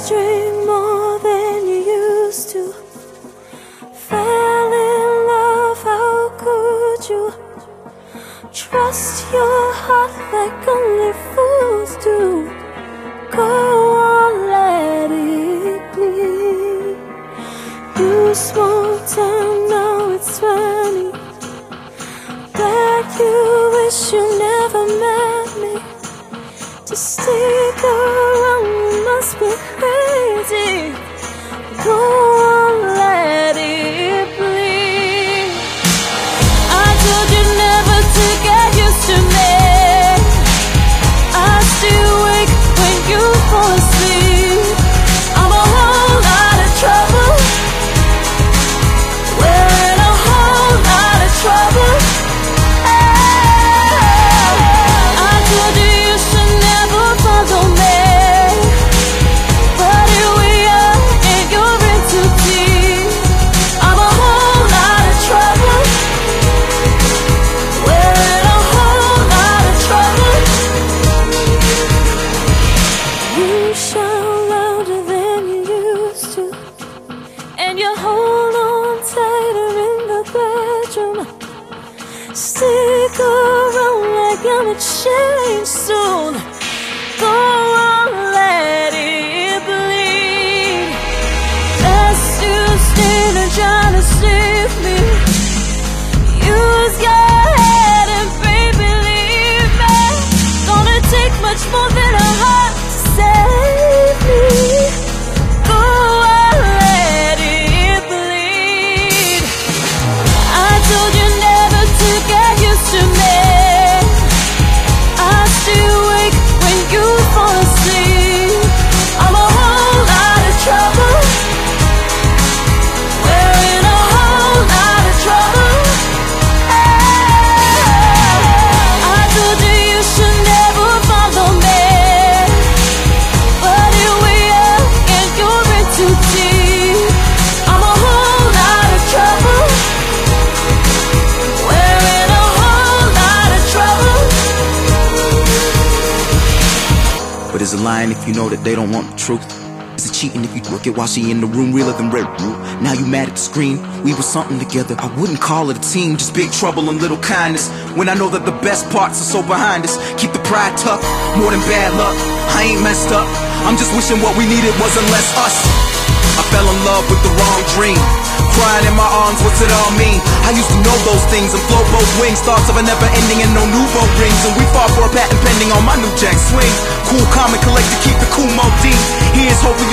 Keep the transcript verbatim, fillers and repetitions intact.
drink more than you used to. Fell in love, how could you? Trust your heart like only fools do. Go on, let it bleed. You smoked time, now it's funny that you wish you never met me. To stick around, you must be crazy. Go on, let it bleed. I told you never to get used to me. I still wake when you fall asleep. I'm a whole lot of trouble. We're in a whole lot of trouble. I told you you should never follow me, but here we are and you're in too deep. I'm a whole lot of trouble. We're in a whole lot of trouble. You shout louder than you used to, and you hold on tighter in the bedroom. Stick around like I'm a change soon. Go on, let it bleed. That's you standing trying to save me. Use your head and baby leave me. Gonna take much more than a heart to save me. Go on, let it bleed. I told you never to get used to me. I still wake when you fall asleep. I'm a whole lot of trouble. We're in a whole lot of trouble. I told you you should never follow me, but here we are and you're in too deep. I'm a whole lot of trouble. We're in a whole lot of trouble. But is it lying if you know that they don't want the truth? Is it cheating if you look at while she in the room realer than red root? Now you mad at the screen, we were something together. I wouldn't call it a team, just big trouble and little kindness. When I know that the best parts are so behind us. Keep the pride tucked, more than bad luck. I ain't messed up, I'm just wishing what we needed wasn't less us. I fell in love with the wrong dream. Crying in my arms, what's it all mean? I used to know those things and float both wings. Thoughts of a never ending and no nouveau rings. And we fought for a patent pending on my new jack swing. Cool, calm, and collected, keep the cool mode deep. Here's hoping